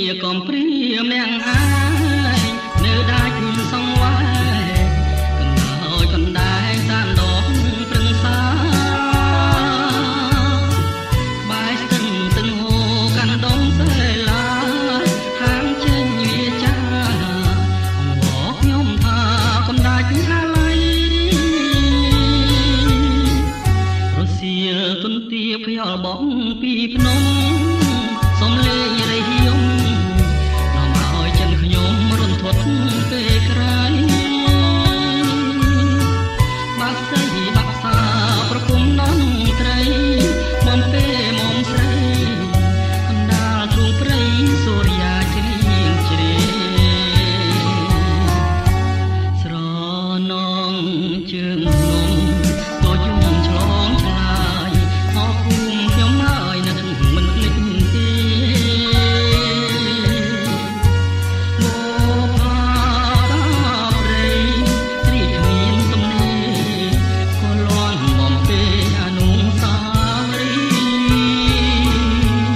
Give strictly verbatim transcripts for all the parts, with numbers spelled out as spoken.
កំព្រាមអ្នកអាយនៅដាច់សង្វាយកណ្ដោយកណ្ដែងតាមដងព្រឹងសាបាយស្ទឹងទឹងហូកាន់ដុំសេឡាហាងចេញវាចាអងខ្ញុំថាកំដាច់អាឡ័យរសៀលទុនទាខ្យល់បងពីភ្នំសំលេងរៃយំនាំឲ្យចិនខ្ញុំរន្ធត់ពេលក្រោយបាក់ស្អីបាក់សាប្រគុំនំត្រីបំពេមុំស្រីកណ្ដាលទ្រូងព្រៃសូរិយាជ្រៀងជ្រេស្រនងជើងនំតូចយំឆ្លងឆ្លាយអរគុំខ្ញុំហើយនឹងមិនភ្លេចទេ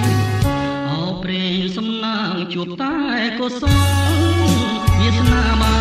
ជួបតែកុសលវាសនា